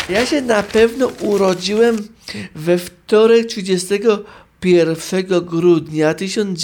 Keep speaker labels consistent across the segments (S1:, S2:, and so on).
S1: Ja się na pewno urodziłem we wtorek 31 grudnia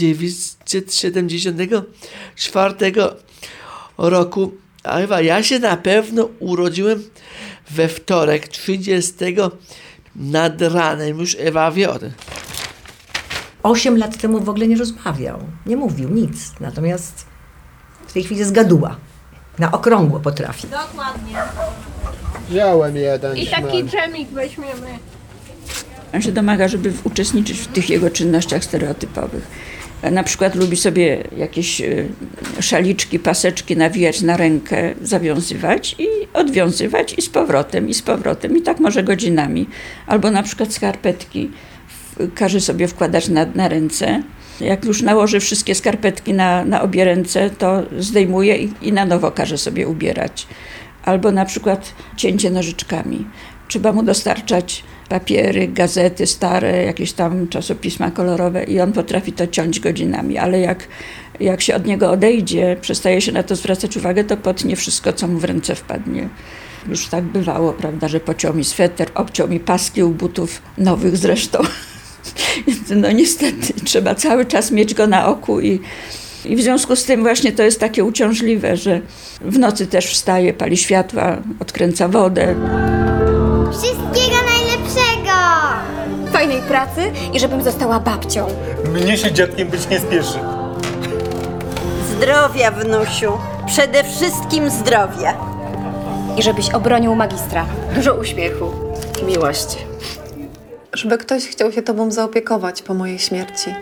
S1: 1974 roku. A chyba ja się na pewno urodziłem we wtorek 30 nad ranem, już Ewa Wiody.
S2: 8 lat temu w ogóle nie rozmawiał, nie mówił nic. Natomiast w tej chwili jest gaduła. Na okrągło potrafi.
S3: Dokładnie.
S4: Wziąłem jeden.
S3: I taki dżemik weźmiemy.
S5: On się domaga, żeby uczestniczyć w tych jego czynnościach stereotypowych. Na przykład lubi sobie jakieś szaliczki, paseczki nawijać na rękę, zawiązywać i odwiązywać i z powrotem. I tak może godzinami. Albo na przykład skarpetki każe sobie wkładać na ręce. Jak już nałoży wszystkie skarpetki na obie ręce, to zdejmuje i na nowo każe sobie ubierać. Albo na przykład cięcie nożyczkami. Trzeba mu dostarczać papiery, gazety stare, jakieś tam czasopisma kolorowe i on potrafi to ciąć godzinami, ale jak się od niego odejdzie, przestaje się na to zwracać uwagę, to potnie wszystko, co mu w ręce wpadnie. Już tak bywało, prawda, że pociął mi sweter, obciął mi paski u butów, nowych zresztą. No niestety, trzeba cały czas mieć go na oku i w związku z tym właśnie to jest takie uciążliwe, że w nocy też wstaje, pali światła, odkręca wodę.
S6: Wszystkiego najlepszego!
S7: Fajnej pracy i żebym została babcią.
S8: Mnie się dziadkiem być nie spieszy.
S9: Zdrowia, wnusiu. Przede wszystkim zdrowia.
S7: I żebyś obronił magistra. Dużo uśmiechu.
S10: Miłość. Żeby ktoś chciał się tobą zaopiekować po mojej śmierci.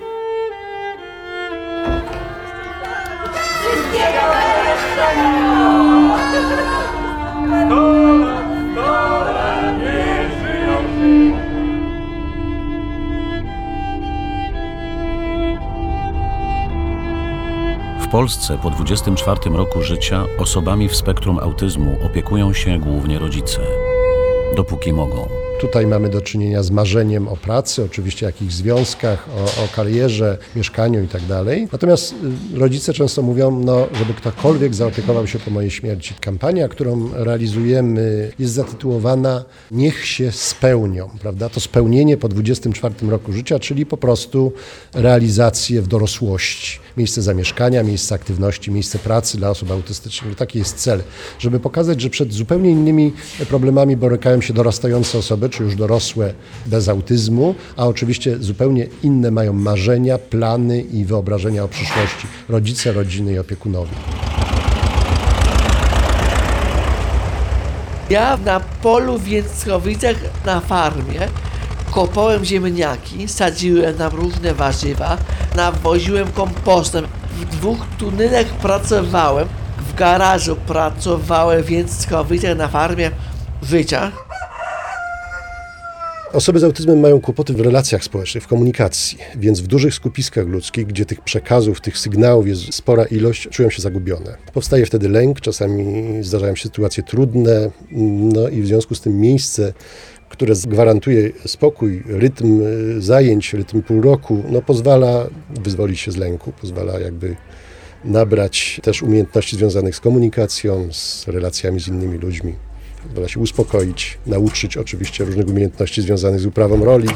S11: W Polsce po 24 roku życia osobami w spektrum autyzmu opiekują się głównie rodzice, dopóki mogą.
S4: Tutaj mamy do czynienia z marzeniem o pracy, oczywiście jakichś związkach, o karierze, mieszkaniu i tak dalej. Natomiast rodzice często mówią, żeby ktokolwiek zaopiekował się po mojej śmierci. Kampania, którą realizujemy, jest zatytułowana Niech się spełnią, prawda? To spełnienie po 24 roku życia, czyli po prostu realizację w dorosłości. Miejsce zamieszkania, miejsce aktywności, miejsce pracy dla osób autystycznych. Taki jest cel, żeby pokazać, że przed zupełnie innymi problemami borykają się dorastające osoby, czy już dorosłe bez autyzmu, a oczywiście zupełnie inne mają marzenia, plany i wyobrażenia o przyszłości. Rodzice, rodziny i opiekunowie.
S1: Ja na polu w Więckowicach na farmie kopałem ziemniaki, sadziłem tam różne warzywa, nawoziłem kompostem. W 2 tunelach pracowałem, w garażu pracowałem w Więckowicach na farmie życia.
S4: Osoby z autyzmem mają kłopoty w relacjach społecznych, w komunikacji, więc w dużych skupiskach ludzkich, gdzie tych przekazów, tych sygnałów jest spora ilość, czują się zagubione. Powstaje wtedy lęk, czasami zdarzają się sytuacje trudne, i w związku z tym miejsce, które gwarantuje spokój, rytm zajęć, rytm pół roku, pozwala wyzwolić się z lęku, pozwala jakby nabrać też umiejętności związanych z komunikacją, z relacjami z innymi ludźmi. Pozwala się uspokoić, nauczyć oczywiście różnych umiejętności związanych z uprawą roli.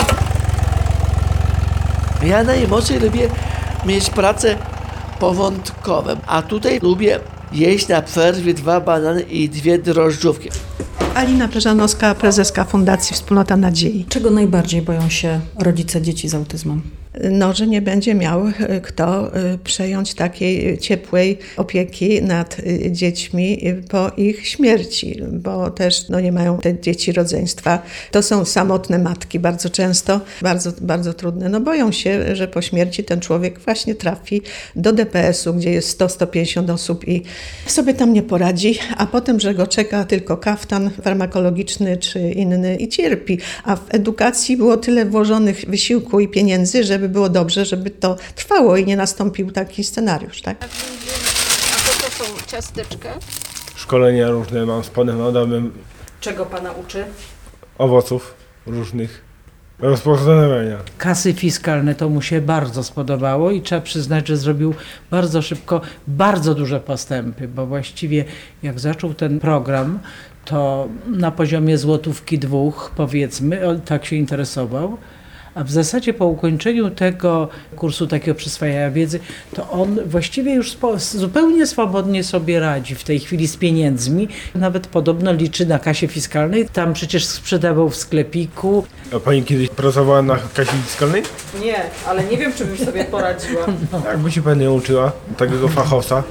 S1: Ja najmocniej lubię mieć pracę powątkową, a tutaj lubię jeść na przerwie 2 banany i 2 drożdżówki.
S12: Alina Perzanowska, prezeska Fundacji Wspólnota Nadziei.
S13: Czego najbardziej boją się rodzice dzieci z autyzmem?
S12: Że nie będzie miał kto przejąć takiej ciepłej opieki nad dziećmi po ich śmierci, bo też nie mają te dzieci rodzeństwa. To są samotne matki bardzo często, bardzo, bardzo trudne. Boją się, że po śmierci ten człowiek właśnie trafi do DPS-u, gdzie jest 100-150 osób i sobie tam nie poradzi, a potem, że go czeka tylko kaftan farmakologiczny czy inny i cierpi. A w edukacji było tyle włożonych wysiłku i pieniędzy, żeby było dobrze, żeby to trwało i nie nastąpił taki scenariusz, tak?
S3: A to są ciasteczka?
S8: Szkolenia różne mam z panem Adamem.
S13: Czego pana uczy?
S8: Owoców różnych. Rozpoznawania.
S14: Kasy fiskalne to mu się bardzo spodobało i trzeba przyznać, że zrobił bardzo szybko bardzo duże postępy, bo właściwie jak zaczął ten program, to na poziomie złotówki 2, powiedzmy, tak się interesował. A w zasadzie po ukończeniu tego kursu takiego przyswajania wiedzy, to on właściwie już zupełnie swobodnie sobie radzi w tej chwili z pieniędzmi. Nawet podobno liczy na kasie fiskalnej. Tam przecież sprzedawał w sklepiku.
S8: A pani kiedyś pracowała na kasie fiskalnej?
S13: Nie, ale nie wiem, czy bym sobie poradziła.
S8: Jak by się pani uczyła takiego fachowca?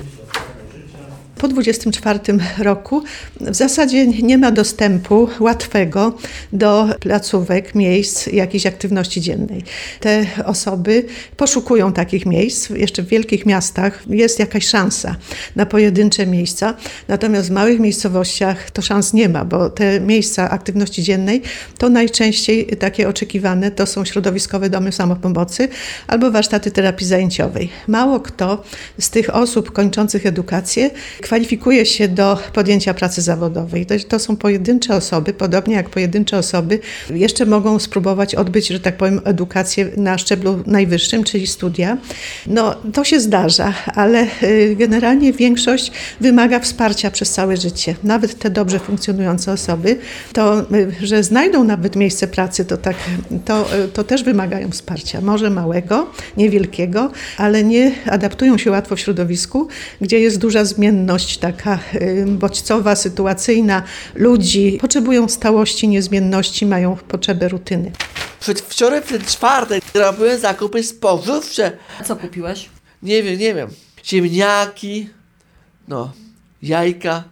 S12: Po 24 roku w zasadzie nie ma dostępu łatwego do placówek, miejsc, jakiejś aktywności dziennej. Te osoby poszukują takich miejsc. Jeszcze w wielkich miastach jest jakaś szansa na pojedyncze miejsca, natomiast w małych miejscowościach to szans nie ma, bo te miejsca aktywności dziennej to najczęściej takie oczekiwane to są środowiskowe domy samopomocy albo warsztaty terapii zajęciowej. Mało kto z tych osób kończących edukację kwalifikuje się do podjęcia pracy zawodowej. To są pojedyncze osoby, podobnie jak pojedyncze osoby jeszcze mogą spróbować odbyć, że tak powiem, edukację na szczeblu najwyższym, czyli studia. No, to się zdarza, ale generalnie większość wymaga wsparcia przez całe życie. Nawet te dobrze funkcjonujące osoby, to, że znajdą nawet miejsce pracy, to też wymagają wsparcia. Może małego, niewielkiego, ale nie adaptują się łatwo w środowisku, gdzie jest duża zmienność taka bodźcowa, sytuacyjna. Ludzi potrzebują stałości, niezmienności, mają potrzebę rutyny.
S1: Wczoraj w ten czwartek robiłem zakupy spożywcze.
S13: A co kupiłeś?
S1: Nie wiem. Ziemniaki, jajka.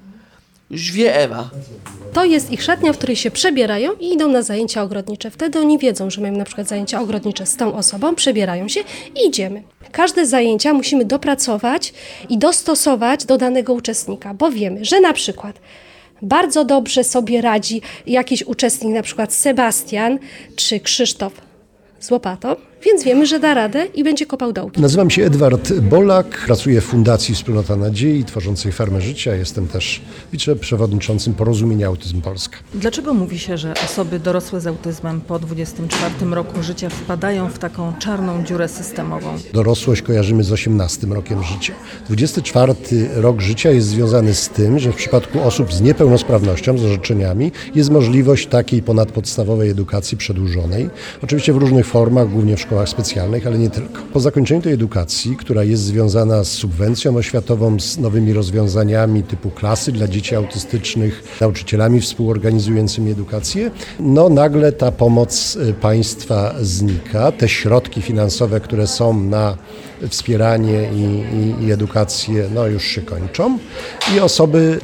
S1: Już wie Ewa.
S15: To jest ich szatnia, w której się przebierają i idą na zajęcia ogrodnicze. Wtedy oni wiedzą, że mają na przykład zajęcia ogrodnicze z tą osobą, przebierają się i idziemy. Każde zajęcia musimy dopracować i dostosować do danego uczestnika, bo wiemy, że na przykład bardzo dobrze sobie radzi jakiś uczestnik, na przykład Sebastian czy Krzysztof z łopatą, więc wiemy, że da radę i będzie kopał dołki.
S4: Nazywam się Edward Bolak, pracuję w Fundacji Wspólnota Nadziei, tworzącej Farmę Życia. Jestem też wiceprzewodniczącym Porozumienia Autyzm Polska.
S13: Dlaczego mówi się, że osoby dorosłe z autyzmem po 24 roku życia wpadają w taką czarną dziurę systemową?
S4: Dorosłość kojarzymy z 18 rokiem życia. 24 rok życia jest związany z tym, że w przypadku osób z niepełnosprawnością, z orzeczeniami, jest możliwość takiej ponadpodstawowej edukacji przedłużonej. Oczywiście w różnych formach, głównie w szkołach specjalnych, ale nie tylko. Po zakończeniu tej edukacji, która jest związana z subwencją oświatową, z nowymi rozwiązaniami typu klasy dla dzieci autystycznych, nauczycielami współorganizującymi edukację, nagle ta pomoc państwa znika. Te środki finansowe, które są na wspieranie i edukację, już się kończą. I osoby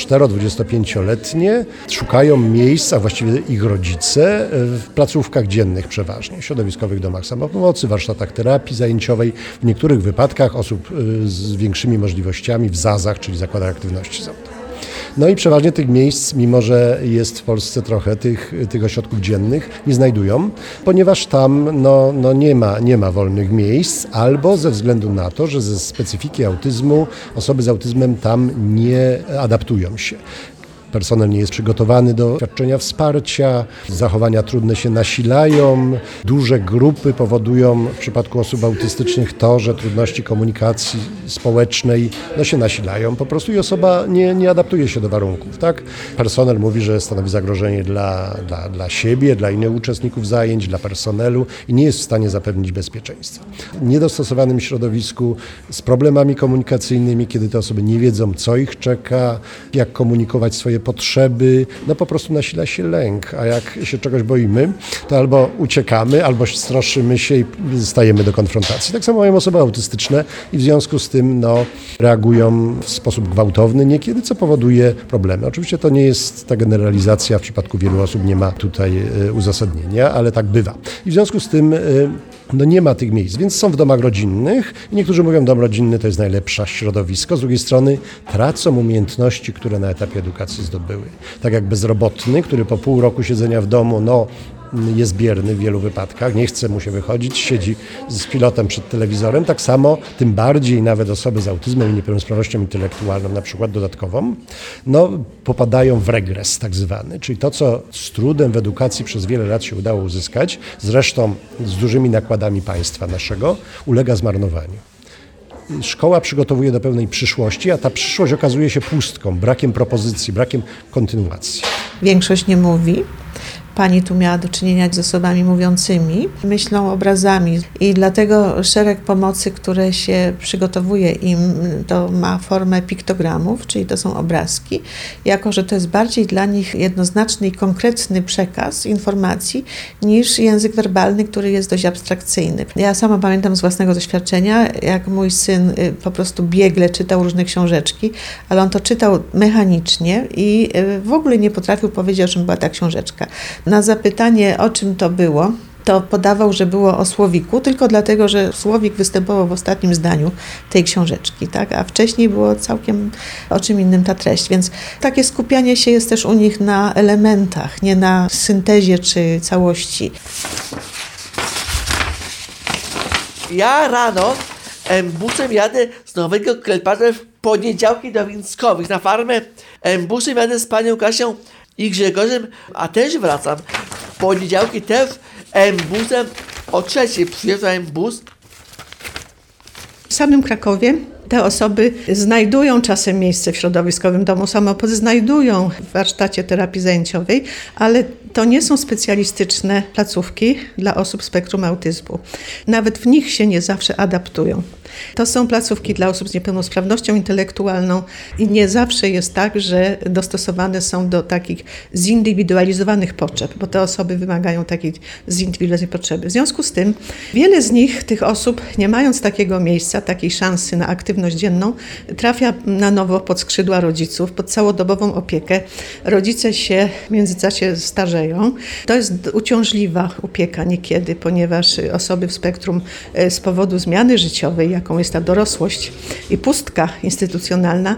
S4: 24-25-letnie szukają miejsc, a właściwie ich rodzice, w placówkach dziennych przeważnie, środowiskowych domach samopomocy, warsztatach terapii zajęciowej, w niektórych wypadkach osób z większymi możliwościami w ZAZ-ach, czyli zakładach aktywności zawodowej. I przeważnie tych miejsc, mimo że jest w Polsce trochę tych ośrodków dziennych, nie znajdują, ponieważ tam nie ma wolnych miejsc, albo ze względu na to, że ze specyfiki autyzmu osoby z autyzmem tam nie adaptują się. Personel nie jest przygotowany do świadczenia wsparcia, zachowania trudne się nasilają, duże grupy powodują w przypadku osób autystycznych to, że trudności komunikacji społecznej się nasilają po prostu i osoba nie adaptuje się do warunków. Tak? Personel mówi, że stanowi zagrożenie dla siebie, dla innych uczestników zajęć, dla personelu i nie jest w stanie zapewnić bezpieczeństwa. W niedostosowanym środowisku z problemami komunikacyjnymi, kiedy te osoby nie wiedzą, co ich czeka, jak komunikować swoje potrzeby, po prostu nasila się lęk, a jak się czegoś boimy, to albo uciekamy, albo straszymy się i stajemy do konfrontacji. Tak samo mają osoby autystyczne i w związku z tym reagują w sposób gwałtowny niekiedy, co powoduje problemy. Oczywiście to nie jest ta generalizacja, w przypadku wielu osób nie ma tutaj uzasadnienia, ale tak bywa. I w związku z tym nie ma tych miejsc, więc są w domach rodzinnych i niektórzy mówią, dom rodzinny to jest najlepsze środowisko. Z drugiej strony tracą umiejętności, które na etapie edukacji zdobyły. Tak jak bezrobotny, który po pół roku siedzenia w domu, jest bierny w wielu wypadkach, nie chce mu się wychodzić, siedzi z pilotem przed telewizorem, tak samo, tym bardziej nawet osoby z autyzmem i niepełnosprawnością intelektualną, na przykład dodatkową, popadają w regres tak zwany, czyli to, co z trudem w edukacji przez wiele lat się udało uzyskać, zresztą z dużymi nakładami państwa naszego, ulega zmarnowaniu. szkoła przygotowuje do pewnej przyszłości, a ta przyszłość okazuje się pustką, brakiem propozycji, brakiem kontynuacji.
S12: Większość nie mówi. Pani tu miała do czynienia z osobami mówiącymi, myślą obrazami i dlatego szereg pomocy, które się przygotowuje im, to ma formę piktogramów, czyli to są obrazki, jako że to jest bardziej dla nich jednoznaczny i konkretny przekaz informacji niż język werbalny, który jest dość abstrakcyjny. Ja sama pamiętam z własnego doświadczenia, jak mój syn po prostu biegle czytał różne książeczki, ale on to czytał mechanicznie i w ogóle nie potrafił powiedzieć, o czym była ta książeczka. Na zapytanie, o czym to było, to podawał, że było o słowiku, tylko dlatego, że słowik występował w ostatnim zdaniu tej książeczki, tak? A wcześniej było całkiem o czym innym ta treść, więc takie skupianie się jest też u nich na elementach, nie na syntezie czy całości.
S1: Ja rano busem jadę z Nowego Klepacza w poniedziałki do Więckowych na farmę. Busem jadę z panią Kasią i Grzegorzem, a też wracam. W poniedziałki też busem o 3:00 przyjeżdża bus.
S12: W samym Krakowie te osoby znajdują czasem miejsce w środowiskowym domu samopomocy, znajdują w warsztacie terapii zajęciowej, ale to nie są specjalistyczne placówki dla osób z spektrum autyzmu. Nawet w nich się nie zawsze adaptują. To są placówki dla osób z niepełnosprawnością intelektualną i nie zawsze jest tak, że dostosowane są do takich zindywidualizowanych potrzeb, bo te osoby wymagają takiej zindywidualizowanej potrzeby. W związku z tym wiele z nich, tych osób, nie mając takiego miejsca, takiej szansy na aktywność dzienną, trafia na nowo pod skrzydła rodziców, pod całodobową opiekę. Rodzice się w międzyczasie starzeją. To jest uciążliwa opieka niekiedy, ponieważ osoby w spektrum z powodu zmiany życiowej, jaką jest ta dorosłość i pustka instytucjonalna,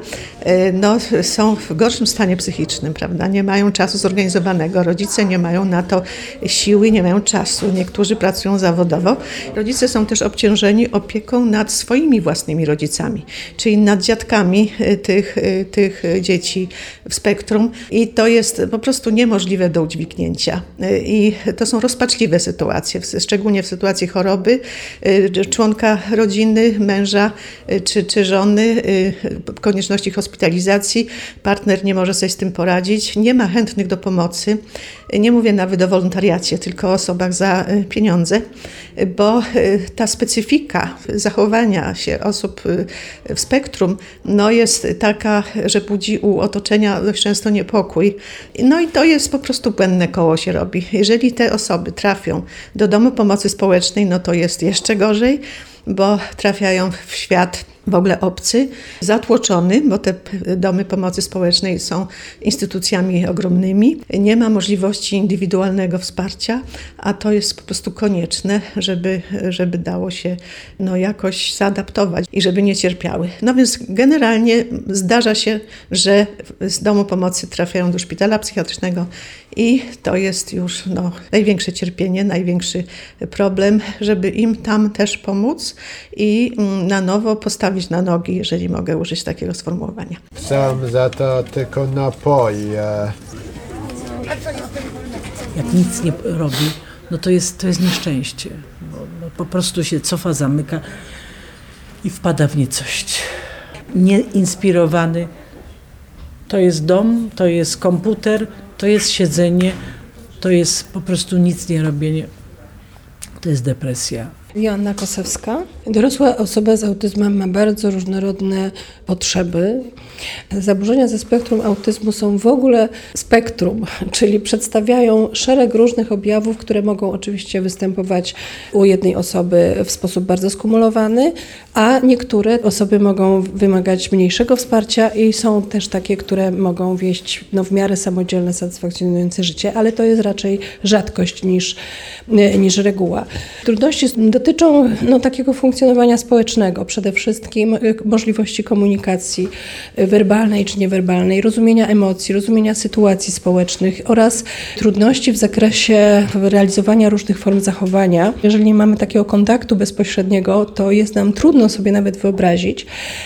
S12: są w gorszym stanie psychicznym, prawda? Nie mają czasu zorganizowanego, rodzice nie mają na to siły, nie mają czasu, niektórzy pracują zawodowo. Rodzice są też obciążeni opieką nad swoimi własnymi rodzicami, czyli nad dziadkami tych dzieci w spektrum i to jest po prostu niemożliwe do udźwignięcia. I to są rozpaczliwe sytuacje, szczególnie w sytuacji choroby członka rodziny, męża czy żony, konieczności hospitalizacji, partner nie może sobie z tym poradzić, nie ma chętnych do pomocy, nie mówię nawet o wolontariacie, tylko o osobach za pieniądze, bo ta specyfika zachowania się osób w spektrum jest taka, że budzi u otoczenia dość często niepokój. I to jest po prostu błędne koło się robi. Jeżeli te osoby trafią do domu pomocy społecznej, to jest jeszcze gorzej, bo trafiają w świat w ogóle obcy, zatłoczony, bo te domy pomocy społecznej są instytucjami ogromnymi. Nie ma możliwości indywidualnego wsparcia, a to jest po prostu konieczne, żeby dało się jakoś zaadaptować i żeby nie cierpiały. Więc generalnie zdarza się, że z domu pomocy trafiają do szpitala psychiatrycznego i to jest już największe cierpienie, największy problem, żeby im tam też pomóc i na nowo postawić na nogi, jeżeli mogę użyć takiego sformułowania.
S16: Są za to tylko napoje.
S14: Jak nic nie robi, to jest nieszczęście. Bo po prostu się cofa, zamyka i wpada w nicość. Nieinspirowany. To jest dom, to jest komputer, to jest siedzenie, to jest po prostu nic nie robienie. To jest depresja.
S17: Joanna Kosewska. Dorosła osoba z autyzmem ma bardzo różnorodne potrzeby. Zaburzenia ze spektrum autyzmu są w ogóle spektrum, czyli przedstawiają szereg różnych objawów, które mogą oczywiście występować u jednej osoby w sposób bardzo skumulowany, a niektóre osoby mogą wymagać mniejszego wsparcia i są też takie, które mogą wieść w miarę samodzielne, satysfakcjonujące życie, ale to jest raczej rzadkość niż reguła. Trudności dotyczą takiego funkcjonowania społecznego, przede wszystkim możliwości komunikacji werbalnej czy niewerbalnej, rozumienia emocji, rozumienia sytuacji społecznych oraz trudności w zakresie realizowania różnych form zachowania. Jeżeli nie mamy takiego kontaktu bezpośredniego, to jest nam trudno sobie nawet wyobrazić,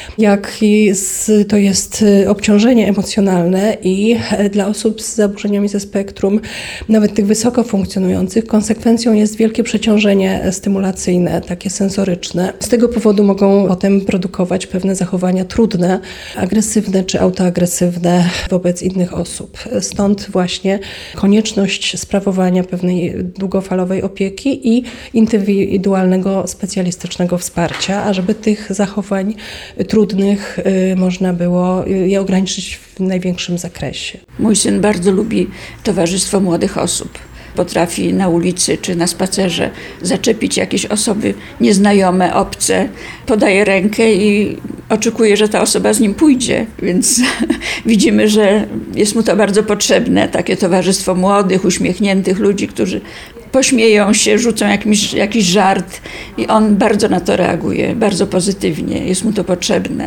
S17: to jest obciążenie emocjonalne i dla osób z zaburzeniami ze spektrum, nawet tych wysoko funkcjonujących, konsekwencją jest wielkie przeciążenie stymulacyjne, takie sensoryczne. narcystyczne. Z tego powodu mogą potem produkować pewne zachowania trudne, agresywne czy autoagresywne wobec innych osób. Stąd właśnie konieczność sprawowania pewnej długofalowej opieki i indywidualnego, specjalistycznego wsparcia, ażeby tych zachowań trudnych można było je ograniczyć w największym zakresie.
S5: Mój syn bardzo lubi towarzystwo młodych osób. Potrafi na ulicy czy na spacerze zaczepić jakieś osoby nieznajome, obce, podaje rękę i oczekuje, że ta osoba z nim pójdzie. Więc widzimy, że jest mu to bardzo potrzebne, takie towarzystwo młodych, uśmiechniętych ludzi, którzy pośmieją się, rzucą jakiś żart i on bardzo na to reaguje, bardzo pozytywnie, jest mu to potrzebne.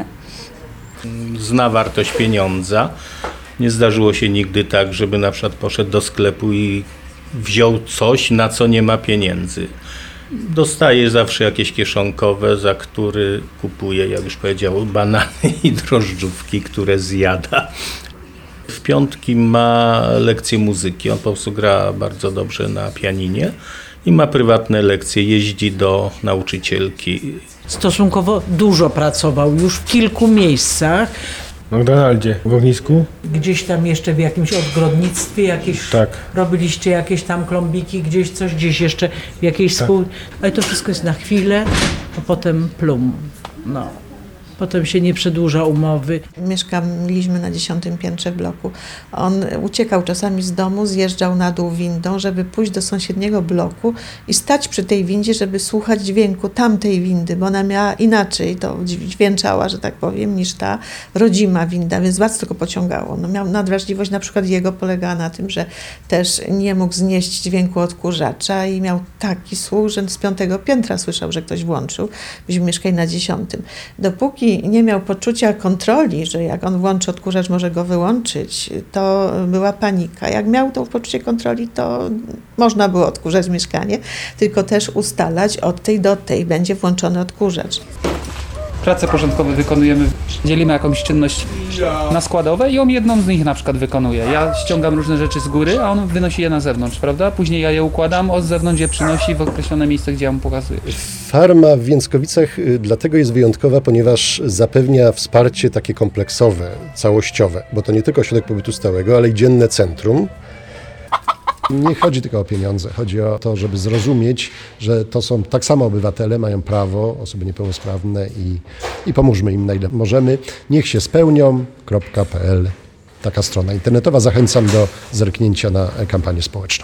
S18: Zna wartość pieniądza. Nie zdarzyło się nigdy tak, żeby na przykład poszedł do sklepu i wziął coś, na co nie ma pieniędzy. Dostaje zawsze jakieś kieszonkowe, za który kupuje, jak już powiedział, banany i drożdżówki, które zjada. W piątki ma lekcje muzyki. On po prostu gra bardzo dobrze na pianinie i ma prywatne lekcje, jeździ do nauczycielki.
S14: Stosunkowo dużo pracował już w kilku miejscach.
S8: W McDonaldzie, w ognisku.
S14: Gdzieś tam jeszcze w jakimś ogrodnictwie,
S8: Tak.
S14: robiliście jakieś tam klombiki, gdzieś coś, gdzieś jeszcze w jakiejś Ale to wszystko jest na chwilę, a potem plum. No. Potem się nie przedłuża umowy.
S12: Mieszkaliśmy na 10. piętrze w bloku. On uciekał czasami z domu, zjeżdżał na dół windą, żeby pójść do sąsiedniego bloku i stać przy tej windzie, żeby słuchać dźwięku tamtej windy, bo ona miała inaczej, to dźwięczała, że tak powiem, niż ta rodzima winda, więc bardzo go pociągało. No, miał nadwrażliwość, na przykład jego polegała na tym, że też nie mógł znieść dźwięku odkurzacza i miał taki słuch, że z 5. piętra słyszał, że ktoś włączył. Myśmy mieszkali na 10. Dopóki nie miał poczucia kontroli, że jak on włączy odkurzacz, może go wyłączyć, to była panika. Jak miał to poczucie kontroli, to można było odkurzać mieszkanie, tylko też ustalać od tej do tej będzie włączony odkurzacz.
S19: Prace porządkowe wykonujemy, dzielimy jakąś czynność na składowe i on jedną z nich na przykład wykonuje. Ja ściągam różne rzeczy z góry, a on wynosi je na zewnątrz, prawda? Później ja je układam, od zewnątrz je przynosi w określone miejsce, gdzie ja mu pokazuję.
S4: Farma w Więckowicach dlatego jest wyjątkowa, ponieważ zapewnia wsparcie takie kompleksowe, całościowe, bo to nie tylko ośrodek pobytu stałego, ale i dzienne centrum. Nie chodzi tylko o pieniądze, chodzi o to, żeby zrozumieć, że to są tak samo obywatele, mają prawo, osoby niepełnosprawne i pomóżmy im na ile możemy. Niech się spełnią.pl, taka strona internetowa. Zachęcam do zerknięcia na kampanię społeczną.